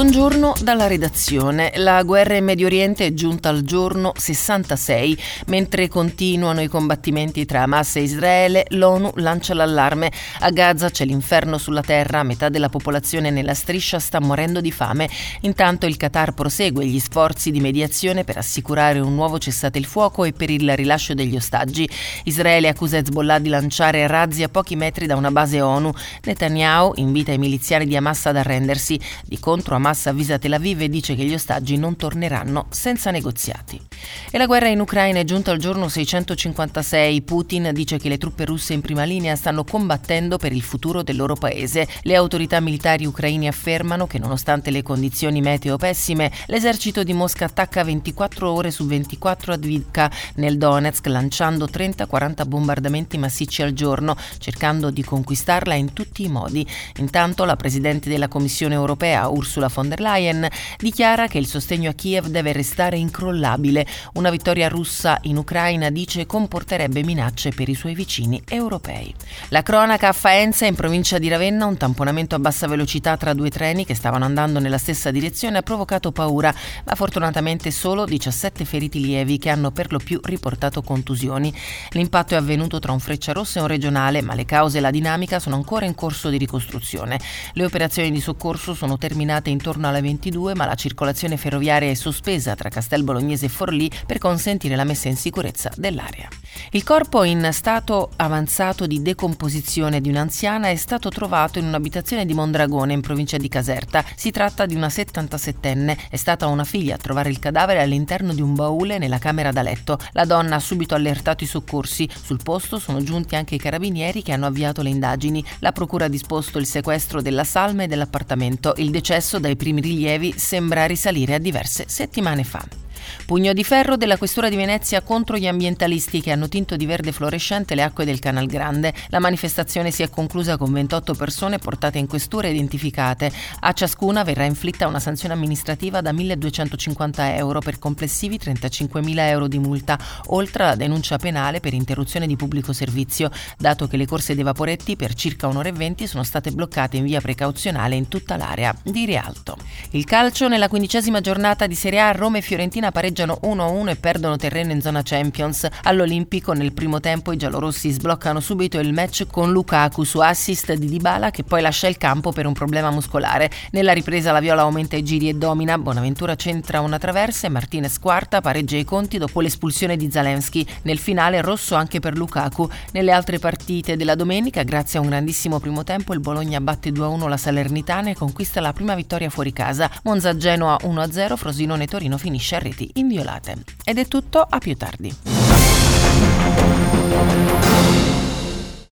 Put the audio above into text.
Buongiorno dalla redazione. La guerra in Medio Oriente è giunta al giorno 66. Mentre continuano i combattimenti tra Hamas e Israele, l'ONU lancia l'allarme. A Gaza c'è l'inferno sulla terra, metà della popolazione nella striscia sta morendo di fame. Intanto il Qatar prosegue gli sforzi di mediazione per assicurare un nuovo cessate il fuoco e per il rilascio degli ostaggi. Israele accusa Hezbollah di lanciare razzi a pochi metri da una base ONU. Netanyahu invita i miliziani di Hamas ad arrendersi. Di contro Hamas avvisa Tel Aviv e dice che gli ostaggi non torneranno senza negoziati. E la guerra in Ucraina è giunta al giorno 656. Putin dice che le truppe russe in prima linea stanno combattendo per il futuro del loro paese. Le autorità militari ucraine affermano che nonostante le condizioni meteo pessime, l'esercito di Mosca attacca 24 ore su 24 a Avdiivka nel Donetsk, lanciando 30-40 bombardamenti massicci al giorno, cercando di conquistarla in tutti i modi. Intanto la presidente della Commissione europea, Ursula von der Leyen, dichiara che il sostegno a Kiev deve restare incrollabile. Una vittoria russa in Ucraina, dice, comporterebbe minacce per i suoi vicini europei. La cronaca a Faenza, in provincia di Ravenna, un tamponamento a bassa velocità tra due treni che stavano andando nella stessa direzione ha provocato paura, ma fortunatamente solo 17 feriti lievi che hanno per lo più riportato contusioni. L'impatto è avvenuto tra un Frecciarossa e un regionale, ma le cause e la dinamica sono ancora in corso di ricostruzione. Le operazioni di soccorso sono terminate intorno alle 22, ma la circolazione ferroviaria è sospesa tra Castel Bolognese e Forlì per consentire la messa in sicurezza dell'area. Il corpo in stato avanzato di decomposizione di un'anziana è stato trovato in un'abitazione di Mondragone, in provincia di Caserta. Si tratta di una 77enne. È stata una figlia a trovare il cadavere all'interno di un baule nella camera da letto. La donna ha subito allertato i soccorsi. Sul posto sono giunti anche i carabinieri che hanno avviato le indagini. La procura ha disposto il sequestro della salma e dell'appartamento. Il decesso, dai primi rilievi, sembra risalire a diverse settimane fa. Pugno di ferro della Questura di Venezia contro gli ambientalisti che hanno tinto di verde fluorescente le acque del Canal Grande. La manifestazione si è conclusa con 28 persone portate in questura e identificate. A ciascuna verrà inflitta una sanzione amministrativa da 1.250 euro per complessivi 35.000 euro di multa, oltre alla denuncia penale per interruzione di pubblico servizio, dato che le corse dei vaporetti per circa un'ora e 20 sono state bloccate in via precauzionale in tutta l'area di Rialto. Il calcio, nella 15ª giornata di Serie A, Roma e Fiorentina pareggiano 1-1 e perdono terreno in zona Champions. All'Olimpico nel primo tempo i giallorossi sbloccano subito il match con Lukaku su assist di Dybala, che poi lascia il campo per un problema muscolare. Nella ripresa la Viola aumenta i giri e domina. Bonaventura centra una traversa e Martinez quarta, pareggia i conti dopo l'espulsione di Zalewski. Nel finale rosso anche per Lukaku. Nelle altre partite della domenica, grazie a un grandissimo primo tempo, il Bologna batte 2-1 la Salernitana e conquista la prima vittoria fuori casa. Monza-Genoa 1-0, Frosinone-Torino finisce a reti inviolate. Ed è tutto, a più tardi.